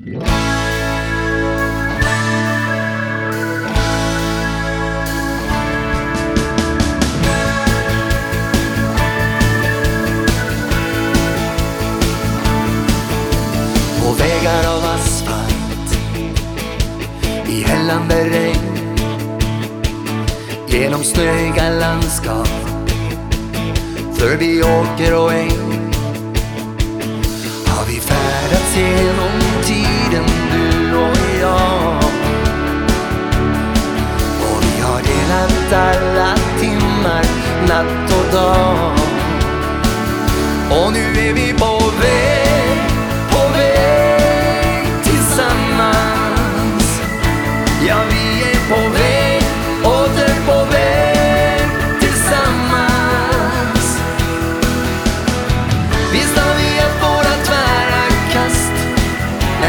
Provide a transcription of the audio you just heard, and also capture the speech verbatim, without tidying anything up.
På vägar av asfalt, i hällande regn, genom snöiga landskap, förbi åker och äng, har vi färdats genom tiden, du och jag. Och vi har delat alla timmar, natt och dag. Och nu är vi